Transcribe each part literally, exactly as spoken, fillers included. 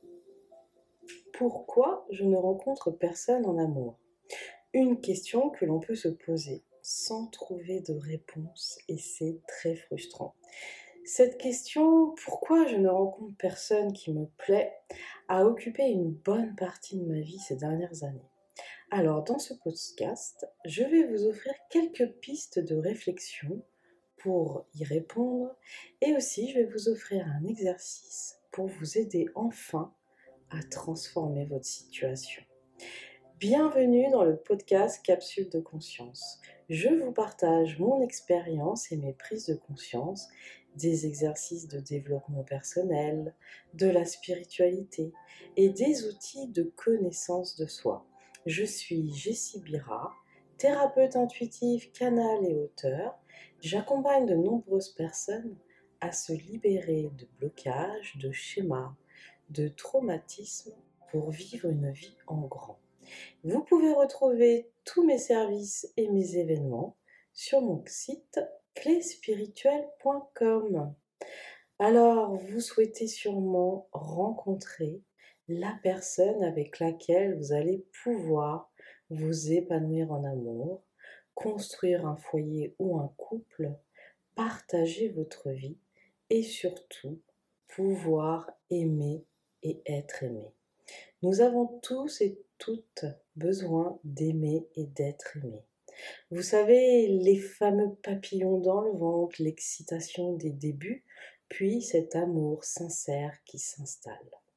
Pourquoi je ne rencontre personne en amour? Une question que l'on peut se poser sans trouver de réponse et c'est très frustrant. Cette question, pourquoi je ne rencontre personne qui me plaît, a occupé une bonne partie de ma vie ces dernières années. Alors, dans ce podcast, je vais vous offrir quelques pistes de réflexion pour y répondre et aussi je vais vous offrir un exercice pour vous aider enfin à transformer votre situation. Bienvenue dans le podcast Capsule de conscience. Je vous partage mon expérience et mes prises de conscience, des exercices de développement personnel, de la spiritualité et des outils de connaissance de soi. Je suis Jessie Bira, thérapeute intuitive, canal et auteur. J'accompagne de nombreuses personnes à se libérer de blocages, de schémas, de traumatismes pour vivre une vie en grand. Vous pouvez retrouver tous mes services et mes événements sur mon site clé spirituelle point com. Alors, vous souhaitez sûrement rencontrer la personne avec laquelle vous allez pouvoir vous épanouir en amour, construire un foyer ou un couple, partager votre vie et surtout pouvoir aimer et être aimé. Nous avons tous et toutes besoin d'aimer et d'être aimés. Vous savez, les fameux papillons dans le ventre, l'excitation des débuts, puis cet amour sincère qui s'installe.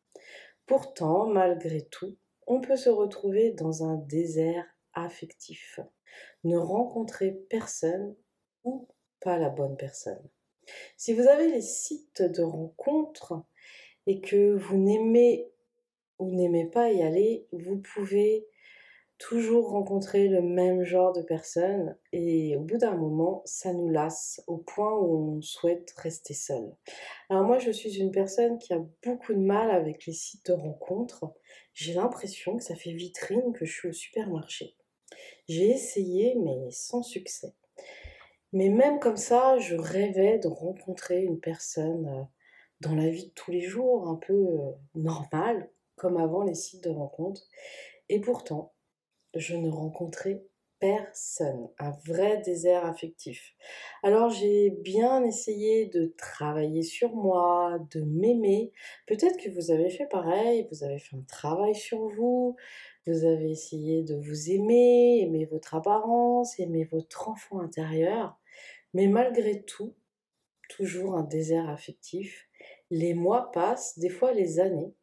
Pourtant, malgré tout, on peut se retrouver dans un désert affectif, ne rencontrer personne ou pas la bonne personne. Si vous avez les sites de rencontres et que vous n'aimez ou n'aimez pas y aller, vous pouvez toujours rencontrer le même genre de personnes et au bout d'un moment, ça nous lasse au point où on souhaite rester seul. Alors moi, je suis une personne qui a beaucoup de mal avec les sites de rencontres. J'ai l'impression que ça fait vitrine, que je suis au supermarché. J'ai essayé, mais sans succès. Mais même comme ça, je rêvais de rencontrer une personne euh, dans la vie de tous les jours, un peu euh, normale, comme avant les sites de rencontres. Et pourtant, je ne rencontrais personne, un vrai désert affectif. Alors j'ai bien essayé de travailler sur moi, de m'aimer. Peut-être que vous avez fait pareil, vous avez fait un travail sur vous, vous avez essayé de vous aimer, aimer votre apparence, aimer votre enfant intérieur. Mais malgré tout, toujours un désert affectif. Les mois passent, des fois les années,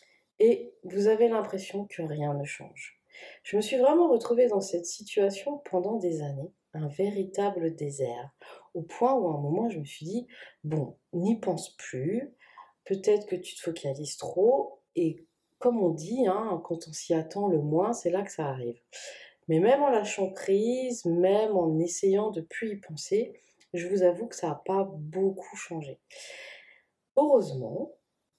et vous avez l'impression que rien ne change. Je me suis vraiment retrouvée dans cette situation pendant des années, un véritable désert, au point où à un moment je me suis dit, bon, n'y pense plus, peut-être que tu te focalises trop, et comme on dit, hein, quand on s'y attend le moins, c'est là que ça arrive. Mais même en lâchant prise, même en essayant de plus y penser, je vous avoue que ça n'a pas beaucoup changé. Heureusement,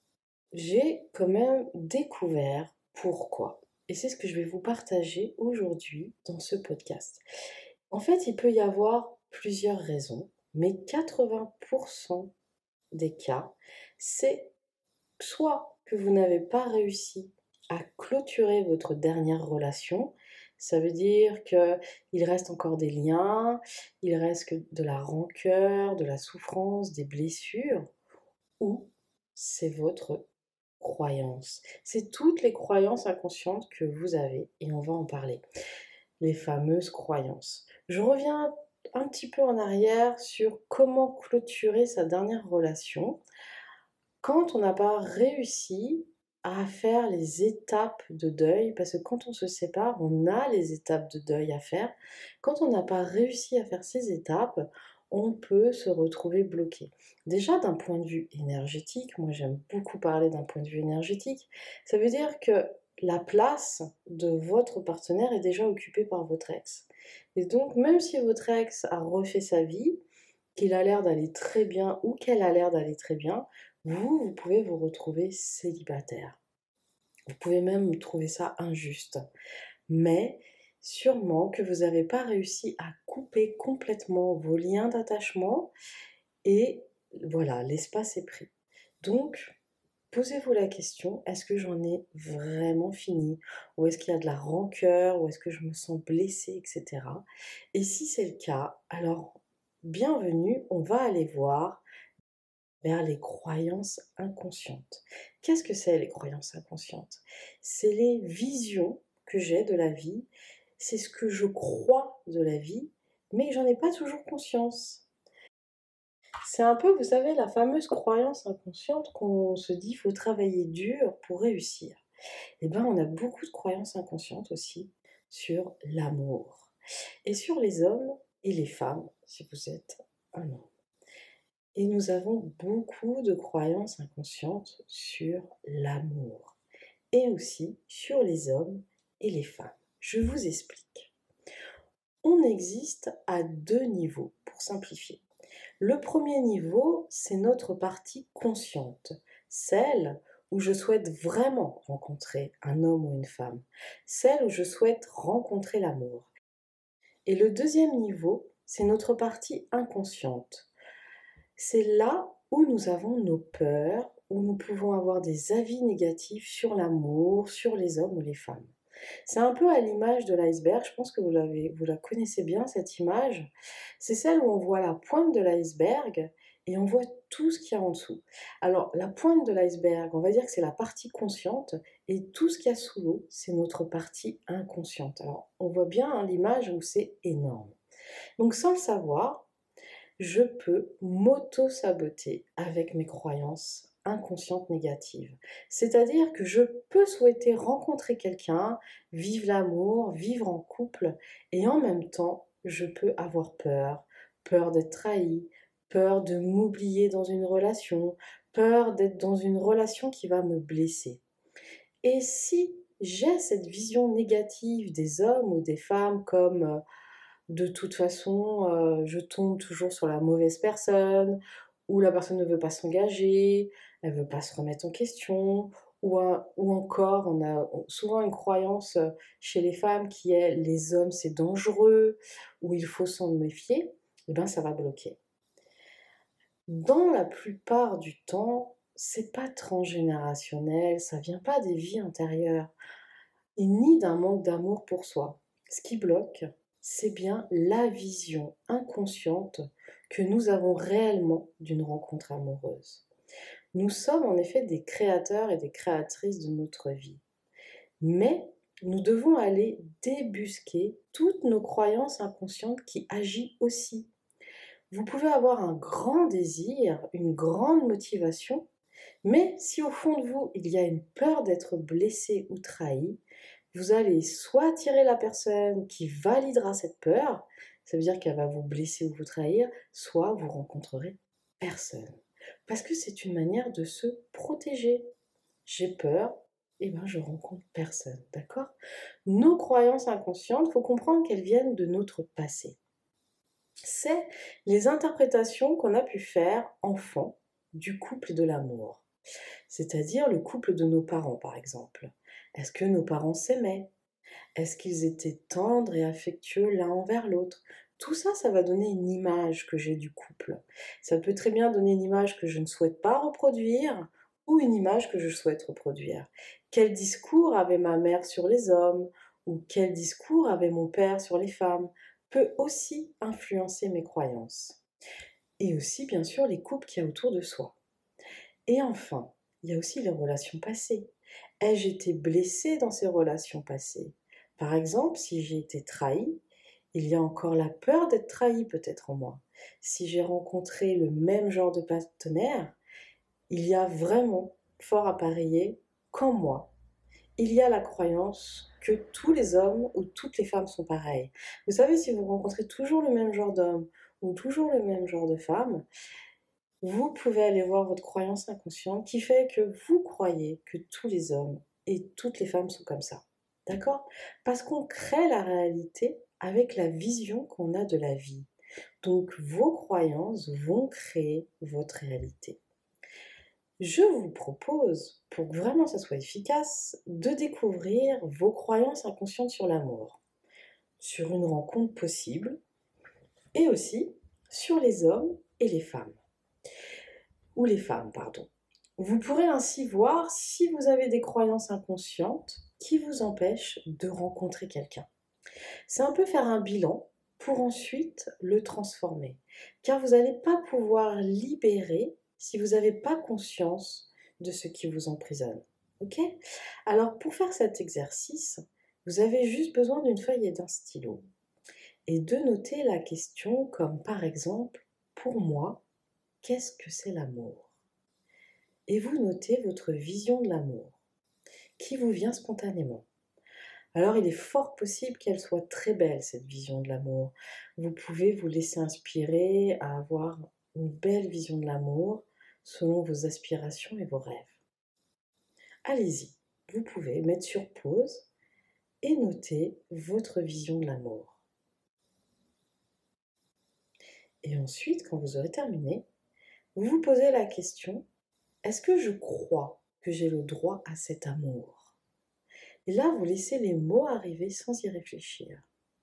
j'ai quand même découvert pourquoi. Et c'est ce que je vais vous partager aujourd'hui dans ce podcast. En fait, il peut y avoir plusieurs raisons, mais quatre-vingts pour cent des cas, c'est soit que vous n'avez pas réussi à clôturer votre dernière relation, ça veut dire qu'il reste encore des liens, il reste que de la rancœur, de la souffrance, des blessures, ou c'est votre croyance. C'est toutes les croyances inconscientes que vous avez et on va en parler. Les fameuses croyances. Je reviens un petit peu en arrière sur comment clôturer sa dernière relation quand on n'a pas réussi à faire les étapes de deuil, parce que quand on se sépare, on a les étapes de deuil à faire. Quand on n'a pas réussi à faire ces étapes, on peut se retrouver bloqué. Déjà d'un point de vue énergétique, moi j'aime beaucoup parler d'un point de vue énergétique, ça veut dire que la place de votre partenaire est déjà occupée par votre ex. Et donc même si votre ex a refait sa vie, qu'il a l'air d'aller très bien ou qu'elle a l'air d'aller très bien, vous, vous pouvez vous retrouver célibataire. Vous pouvez même trouver ça injuste. Mais sûrement que vous n'avez pas réussi à couper complètement vos liens d'attachement et voilà, l'espace est pris. Donc, posez-vous la question, est-ce que j'en ai vraiment fini? Ou est-ce qu'il y a de la rancœur? Ou est-ce que je me sens blessée, et cetera. Et si c'est le cas, alors bienvenue, on va aller voir vers les croyances inconscientes. Qu'est-ce que c'est les croyances inconscientes? C'est les visions que j'ai de la vie, c'est ce que je crois de la vie, mais j'en ai pas toujours conscience. C'est un peu, vous savez, la fameuse croyance inconsciente qu'on se dit, il faut travailler dur pour réussir. Eh bien, on a beaucoup de croyances inconscientes aussi sur l'amour et sur les hommes et les femmes, si vous êtes un homme. Et nous avons beaucoup de croyances inconscientes sur l'amour et aussi sur les hommes et les femmes. Je vous explique. On existe à deux niveaux, pour simplifier. Le premier niveau, c'est notre partie consciente, celle où je souhaite vraiment rencontrer un homme ou une femme, celle où je souhaite rencontrer l'amour. Et le deuxième niveau, c'est notre partie inconsciente. C'est là où nous avons nos peurs, où nous pouvons avoir des avis négatifs sur l'amour, sur les hommes ou les femmes. C'est un peu à l'image de l'iceberg, je pense que vous, l'avez, vous la connaissez bien cette image. C'est celle où on voit la pointe de l'iceberg et on voit tout ce qu'il y a en dessous. Alors la pointe de l'iceberg, on va dire que c'est la partie consciente et tout ce qu'il y a sous l'eau, c'est notre partie inconsciente. Alors on voit bien hein, l'image où c'est énorme. Donc sans le savoir, je peux m'auto-saboter avec mes croyances inconscientes négatives. C'est-à-dire que je peux souhaiter rencontrer quelqu'un, vivre l'amour, vivre en couple, et en même temps, je peux avoir peur, peur d'être trahi, peur de m'oublier dans une relation, peur d'être dans une relation qui va me blesser. Et si j'ai cette vision négative des hommes ou des femmes comme euh, de toute façon, euh, je tombe toujours sur la mauvaise personne, ou la personne ne veut pas s'engager, elle ne veut pas se remettre en question, ou, un- ou encore, on a souvent une croyance euh, chez les femmes qui est les hommes c'est dangereux, ou il faut s'en méfier, et bien ça va bloquer. Dans la plupart du temps, c'est pas transgénérationnel, ça vient pas des vies antérieures, et ni d'un manque d'amour pour soi. Ce qui bloque, c'est bien la vision inconsciente que nous avons réellement d'une rencontre amoureuse. Nous sommes en effet des créateurs et des créatrices de notre vie. Mais nous devons aller débusquer toutes nos croyances inconscientes qui agissent aussi. Vous pouvez avoir un grand désir, une grande motivation, mais si au fond de vous, il y a une peur d'être blessé ou trahi, vous allez soit attirer la personne qui validera cette peur, ça veut dire qu'elle va vous blesser ou vous trahir, soit vous rencontrerez personne. Parce que c'est une manière de se protéger. J'ai peur, et ben je rencontre personne, d'accord? Nos croyances inconscientes, il faut comprendre qu'elles viennent de notre passé. C'est les interprétations qu'on a pu faire enfant du couple de l'amour. C'est-à-dire le couple de nos parents, par exemple. Est-ce que nos parents s'aimaient? Est-ce qu'ils étaient tendres et affectueux l'un envers l'autre? Tout ça, ça va donner une image que j'ai du couple. Ça peut très bien donner une image que je ne souhaite pas reproduire ou une image que je souhaite reproduire. Quel discours avait ma mère sur les hommes ou quel discours avait mon père sur les femmes peut aussi influencer mes croyances. Et aussi, bien sûr, les couples qu'il y a autour de soi. Et enfin, il y a aussi les relations passées. Ai-je été blessée dans ces relations passées? Par exemple, si j'ai été trahie, il y a encore la peur d'être trahie peut-être en moi. Si j'ai rencontré le même genre de partenaire, il y a vraiment fort à parier qu'en moi, il y a la croyance que tous les hommes ou toutes les femmes sont pareils. Vous savez, si vous rencontrez toujours le même genre d'homme ou toujours le même genre de femme, vous pouvez aller voir votre croyance inconsciente qui fait que vous croyez que tous les hommes et toutes les femmes sont comme ça. D'accord? Parce qu'on crée la réalité avec la vision qu'on a de la vie. Donc vos croyances vont créer votre réalité. Je vous propose, pour que vraiment ça soit efficace, de découvrir vos croyances inconscientes sur l'amour, sur une rencontre possible, et aussi sur les hommes et les femmes. Ou les femmes, pardon. Vous pourrez ainsi voir si vous avez des croyances inconscientes qui vous empêchent de rencontrer quelqu'un. C'est un peu faire un bilan pour ensuite le transformer. Car vous n'allez pas pouvoir libérer si vous n'avez pas conscience de ce qui vous emprisonne. Ok? Alors pour faire cet exercice, vous avez juste besoin d'une feuille et d'un stylo. Et de noter la question comme par exemple, pour moi, qu'est-ce que c'est l'amour? Et vous notez votre vision de l'amour, qui vous vient spontanément. Alors il est fort possible qu'elle soit très belle, cette vision de l'amour. Vous pouvez vous laisser inspirer à avoir une belle vision de l'amour selon vos aspirations et vos rêves. Allez-y, vous pouvez mettre sur pause et noter votre vision de l'amour. Et ensuite, quand vous aurez terminé, vous vous posez la question, est-ce que je crois que j'ai le droit à cet amour? Et là, vous laissez les mots arriver sans y réfléchir.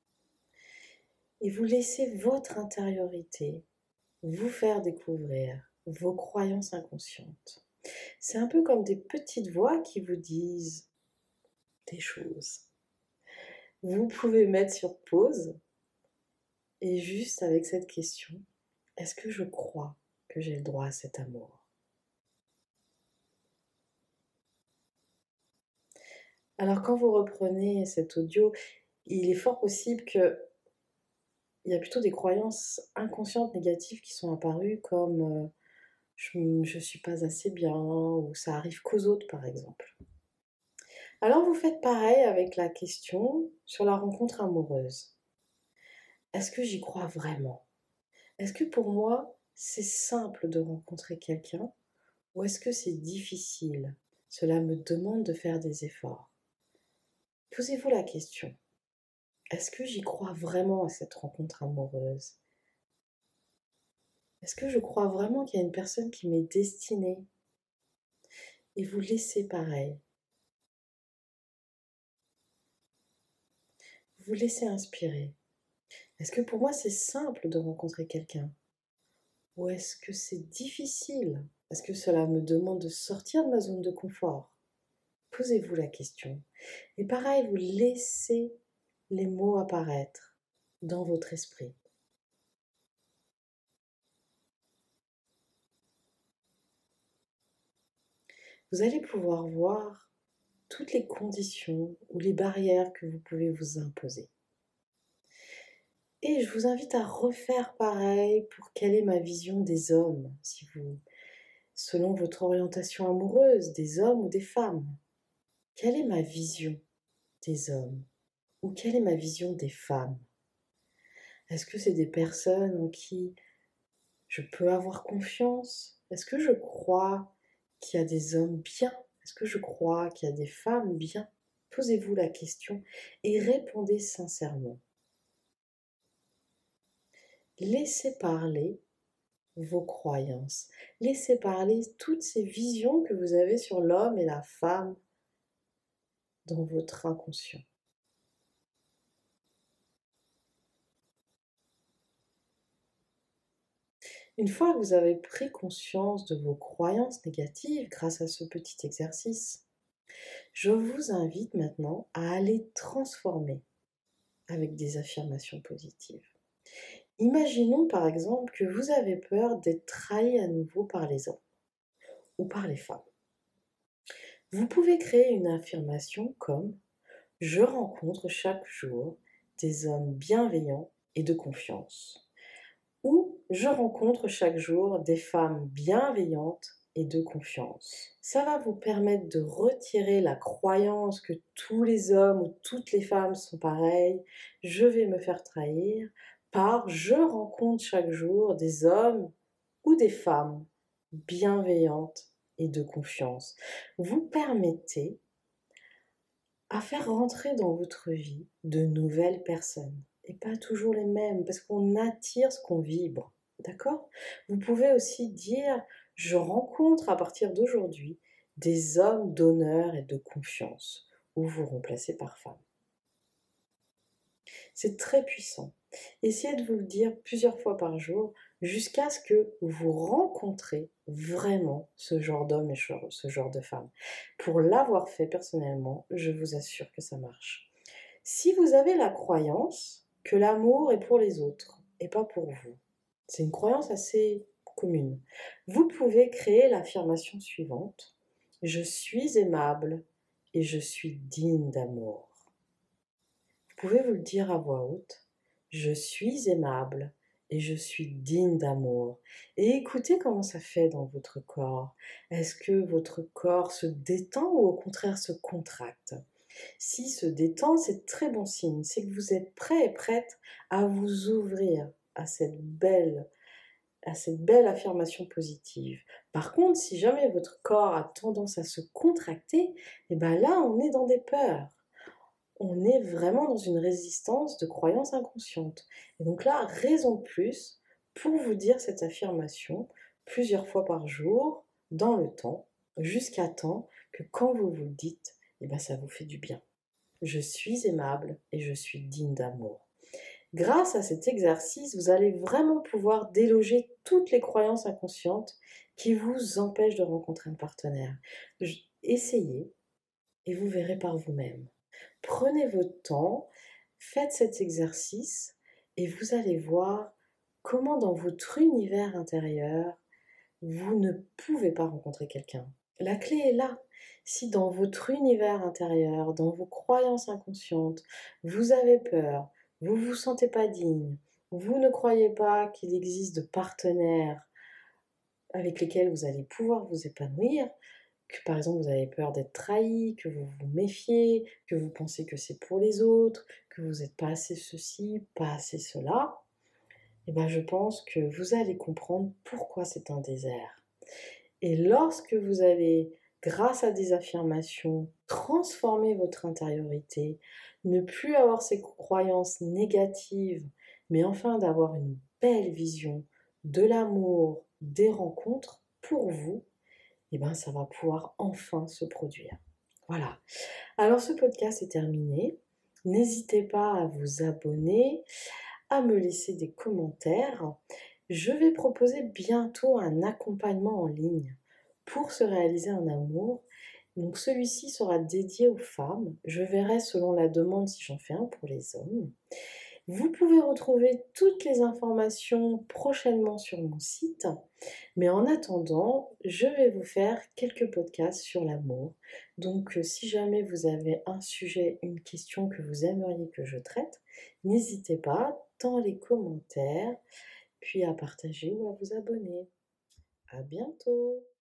Et vous laissez votre intériorité vous faire découvrir vos croyances inconscientes. C'est un peu comme des petites voix qui vous disent des choses. Vous pouvez mettre sur pause et juste avec cette question, est-ce que je crois que j'ai le droit à cet amour? Alors quand vous reprenez cet audio, il est fort possible que il y a plutôt des croyances inconscientes négatives qui sont apparues comme euh, je ne suis pas assez bien ou ça arrive qu'aux autres par exemple. Alors vous faites pareil avec la question sur la rencontre amoureuse. Est-ce que j'y crois vraiment? Est-ce que pour moi c'est simple de rencontrer quelqu'un ou est-ce que c'est difficile? Cela me demande de faire des efforts. Posez-vous la question. Est-ce que j'y crois vraiment à cette rencontre amoureuse? Est-ce que je crois vraiment qu'il y a une personne qui m'est destinée? Et vous laissez pareil. Vous laissez inspirer. Est-ce que pour moi c'est simple de rencontrer quelqu'un? Ou est-ce que c'est difficile? Est-ce que cela me demande de sortir de ma zone de confort? Posez-vous la question. Et pareil, vous laissez les mots apparaître dans votre esprit. Vous allez pouvoir voir toutes les conditions ou les barrières que vous pouvez vous imposer. Et je vous invite à refaire pareil pour quelle est ma vision des hommes, si vous, selon votre orientation amoureuse, des hommes ou des femmes. Quelle est ma vision des hommes? Ou quelle est ma vision des femmes? Est-ce que c'est des personnes en qui je peux avoir confiance? Est-ce que je crois qu'il y a des hommes bien? Est-ce que je crois qu'il y a des femmes bien? Posez-vous la question et répondez sincèrement. Laissez parler vos croyances. Laissez parler toutes ces visions que vous avez sur l'homme et la femme dans votre inconscient. Une fois que vous avez pris conscience de vos croyances négatives grâce à ce petit exercice, je vous invite maintenant à aller transformer avec des affirmations positives. Imaginons par exemple que vous avez peur d'être trahi à nouveau par les hommes ou par les femmes. Vous pouvez créer une affirmation comme « Je rencontre chaque jour des hommes bienveillants et de confiance » ou « Je rencontre chaque jour des femmes bienveillantes et de confiance ». Ça va vous permettre de retirer la croyance que tous les hommes ou toutes les femmes sont pareils, je vais me faire trahir, par « Je rencontre chaque jour des hommes ou des femmes bienveillantes et de confiance ». Vous permettez à faire rentrer dans votre vie de nouvelles personnes. Et pas toujours les mêmes, parce qu'on attire ce qu'on vibre, d'accord? Vous pouvez aussi dire, je rencontre à partir d'aujourd'hui des hommes d'honneur et de confiance, ou vous remplacez par femme. C'est très puissant. Essayez de vous le dire plusieurs fois par jour, jusqu'à ce que vous rencontrez vraiment ce genre d'homme et ce genre de femme. Pour l'avoir fait personnellement, je vous assure que ça marche. Si vous avez la croyance que l'amour est pour les autres et pas pour vous, c'est une croyance assez commune, vous pouvez créer l'affirmation suivante: je suis aimable et je suis digne d'amour. Vous pouvez vous le dire à voix haute: je suis aimable et je suis digne d'amour. Et écoutez comment ça fait dans votre corps. Est-ce que votre corps se détend ou au contraire se contracte? S'il se détend, c'est très bon signe, c'est que vous êtes prêt et prête à vous ouvrir à cette belle, à cette belle affirmation positive. Par contre, si jamais votre corps a tendance à se contracter, et ben là, on est dans des peurs. On est vraiment dans une résistance de croyances inconscientes. Et donc là, raison de plus pour vous dire cette affirmation plusieurs fois par jour, dans le temps, jusqu'à temps que quand vous vous le dites, eh ben ça vous fait du bien. Je suis aimable et je suis digne d'amour. Grâce à cet exercice, vous allez vraiment pouvoir déloger toutes les croyances inconscientes qui vous empêchent de rencontrer un partenaire. Essayez et vous verrez par vous-même. Prenez votre temps, faites cet exercice et vous allez voir comment dans votre univers intérieur, vous ne pouvez pas rencontrer quelqu'un. La clé est là. Si dans votre univers intérieur, dans vos croyances inconscientes, vous avez peur, vous ne vous sentez pas digne, vous ne croyez pas qu'il existe de partenaires avec lesquels vous allez pouvoir vous épanouir, que par exemple vous avez peur d'être trahi, que vous vous méfiez, que vous pensez que c'est pour les autres, que vous n'êtes pas assez ceci, pas assez cela, et ben je pense que vous allez comprendre pourquoi c'est un désert. Et lorsque vous allez, grâce à des affirmations, transformer votre intériorité, ne plus avoir ces croyances négatives, mais enfin d'avoir une belle vision de l'amour, des rencontres pour vous, et ben ça va pouvoir enfin se produire. Voilà. Alors ce podcast est terminé. N'hésitez pas à vous abonner, à me laisser des commentaires. Je vais proposer bientôt un accompagnement en ligne pour se réaliser un amour. Donc celui-ci sera dédié aux femmes. Je verrai selon la demande si j'en fais un pour les hommes. Vous pouvez retrouver toutes les informations prochainement sur mon site. Mais en attendant, je vais vous faire quelques podcasts sur l'amour. Donc si jamais vous avez un sujet, une question que vous aimeriez que je traite, n'hésitez pas dans les commentaires, puis à partager ou à vous abonner. À bientôt!